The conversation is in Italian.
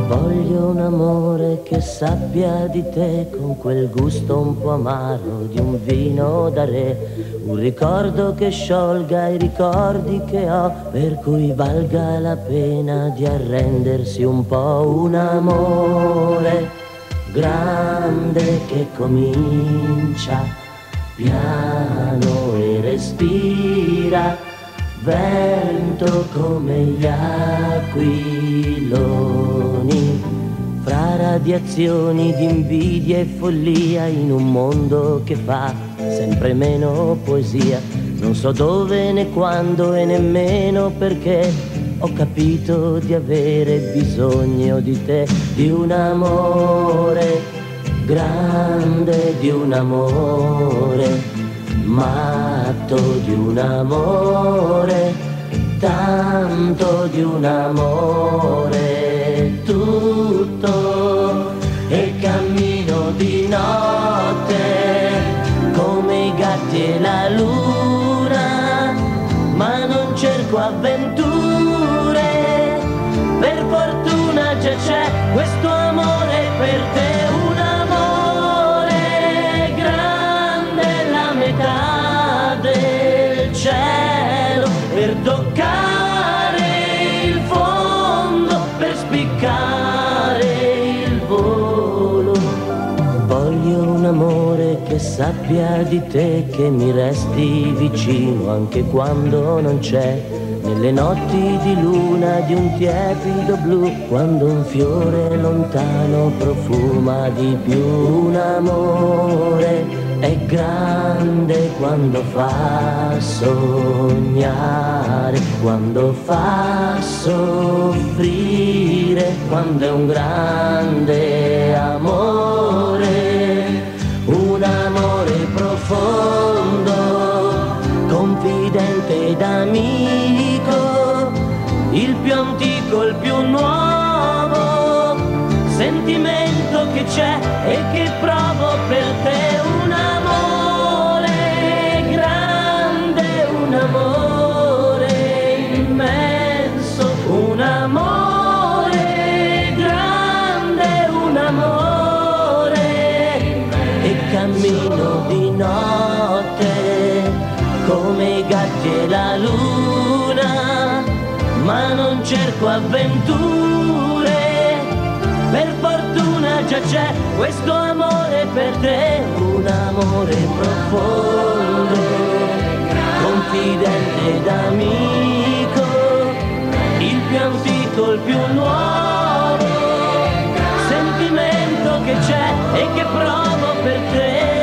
Voglio un amore che sappia di te con quel gusto un po' amaro di un vino da re, un ricordo che sciolga i ricordi che ho, per cui valga la pena di arrendersi un po'. Un amore grande che comincia piano e respira vento come gli aquiloni, fra radiazioni di invidia e follia, in un mondo che fa sempre meno poesia. Non so dove né quando e nemmeno perché ho capito di avere bisogno di te, di un amore grande, di un amore matto, di un amore, tanto di un amore, tutto, e cammino di notte come i gatti e la luna, ma non cerco avventure, per fortuna già c'è questo amore per te. Un amore grande, la metà del cielo, per toccare il fondo, per spiccare il volo. Voglio un amore che sappia di te, che mi resti vicino anche quando non c'è, nelle notti di luna di un tiepido blu, quando un fiore lontano profuma di più. Un amore è grande quando fa sognare, quando fa soffrire, quando è un grande amore, un amore profondo, confidente ed amico, il più antico, il più nuovo sentimento che c'è e che provo per te. Un amore grande, un amore immenso, un amore grande, un amore, e cammino di notte come i gatti e la luna, ma non cerco avventure, per fortuna già c'è questo amore per te. Un amore profondo, confidente ed amico, il più antico, il più nuovo sentimento che c'è e che provo per te.